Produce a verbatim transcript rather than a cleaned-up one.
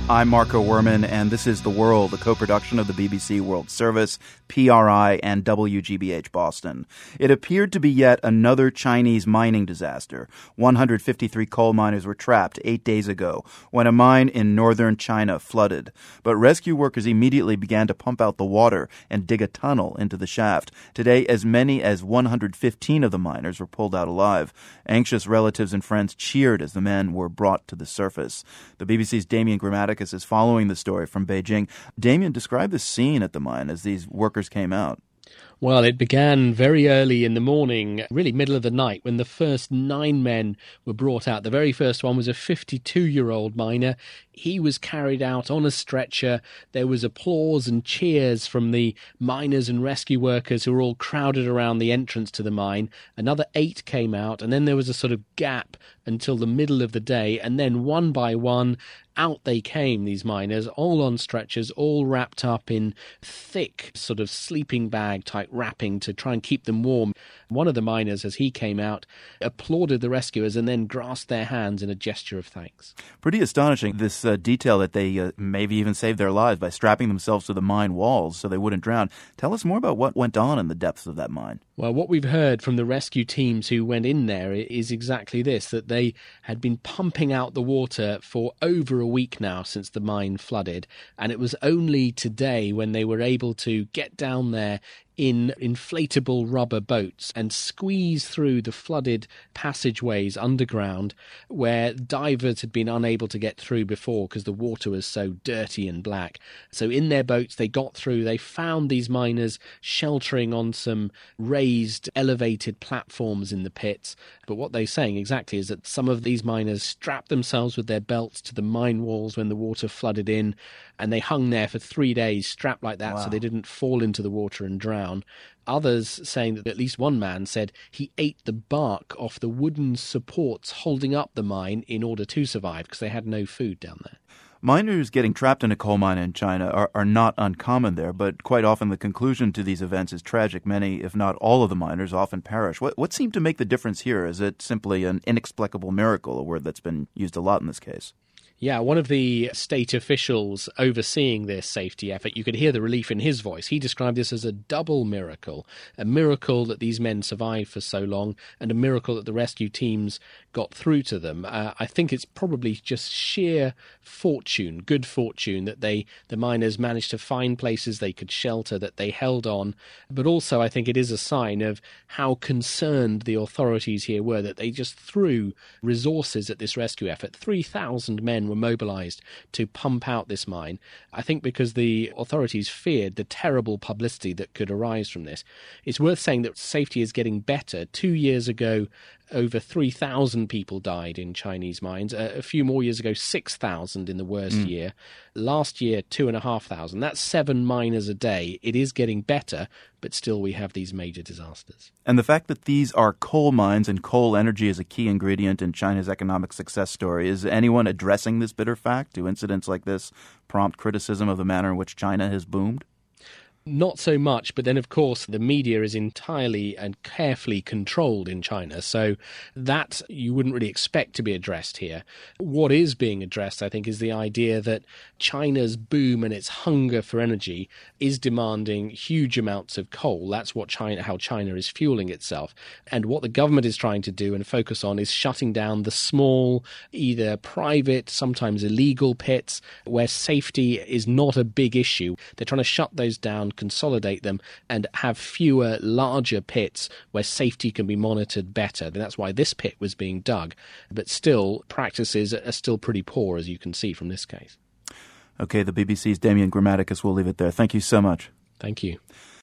I'm Marco Werman, and this is The World, a co-production of the B B C World Service, P R I, and W G B H Boston. It appeared to be yet another Chinese mining disaster. one hundred fifty-three coal miners were trapped eight days ago when a mine in northern China flooded. But rescue workers immediately began to pump out the water and dig a tunnel into the shaft. Today, as many as one hundred fifteen of the miners were pulled out alive. Anxious relatives and friends cheered as the men were brought to the surface. The B B C's Damien Grammaticus is following the story from Beijing. Damien, describe the scene at the mine as these workers came out. Well, it began very early in the morning, really middle of the night, when the first nine men were brought out. The very first one was a fifty-two-year-old miner. He was carried out on a stretcher. There was applause and cheers from the miners and rescue workers who were all crowded around the entrance to the mine. Another eight came out, and then there was a sort of gap until the middle of the day, and then one by one, out they came, these miners, all on stretchers, all wrapped up in thick sort of sleeping bag type wrapping to try and keep them warm. One of the miners, as he came out, applauded the rescuers and then grasped their hands in a gesture of thanks. Pretty astonishing, this uh, detail that they uh, maybe even saved their lives by strapping themselves to the mine walls so they wouldn't drown. Tell us more about what went on in the depths of that mine. Well, what we've heard from the rescue teams who went in there is exactly this, that they had been pumping out the water for over a week now since the mine flooded, and it was only today when they were able to get down there in inflatable rubber boats and squeeze through the flooded passageways underground where divers had been unable to get through before because the water was so dirty and black. So in their boats they got through, they found these miners sheltering on some raised elevated platforms in the pits. But what they're saying exactly is that some of these miners strapped themselves with their belts to the mine walls when the water flooded in, and they hung there for three days strapped like that. Wow. So they didn't fall into the water and drown. Others saying that at least one man said he ate the bark off the wooden supports holding up the mine in order to survive because they had no food down there. Miners getting trapped in a coal mine in China are, are not uncommon there, but quite often the conclusion to these events is tragic. Many, if not all of the miners, often perish. What, what seemed to make the difference here? Is it simply an inexplicable miracle, a word that's been used a lot in this case? Yeah, one of the state officials overseeing this safety effort, you could hear the relief in his voice. He described this as a double miracle, a miracle that these men survived for so long, and a miracle that the rescue teams got through to them. Uh, I think it's probably just sheer fortune, good fortune, that they, the miners managed to find places they could shelter, that they held on. But also I think it is a sign of how concerned the authorities here were, that they just threw resources at this rescue effort. three thousand men were mobilized to pump out this mine, I think because the authorities feared the terrible publicity that could arise from this. It's worth saying that safety is getting better. Two years ago, over three thousand people died in Chinese mines. A, a few more years ago, six thousand in the worst mm. year. Last year, two thousand five hundred. That's seven miners a day. It is getting better, but still we have these major disasters. And the fact that these are coal mines and coal energy is a key ingredient in China's economic success story. Is anyone addressing this bitter fact? Do incidents like this prompt criticism of the manner in which China has boomed? Not so much, but then, of course, the media is entirely and carefully controlled in China, so that you wouldn't really expect to be addressed here. What is being addressed, I think, is the idea that China's boom and its hunger for energy is demanding huge amounts of coal. That's what China, how China is fueling itself. And what the government is trying to do and focus on is shutting down the small, either private, sometimes illegal pits where safety is not a big issue. They're trying to shut those down, consolidate them, and have fewer larger pits where safety can be monitored better. That's why this pit was being dug. But still, practices are still pretty poor, as you can see from this case. Okay, the B B C's Damien Grammaticus will leave it there. Thank you so much. Thank you.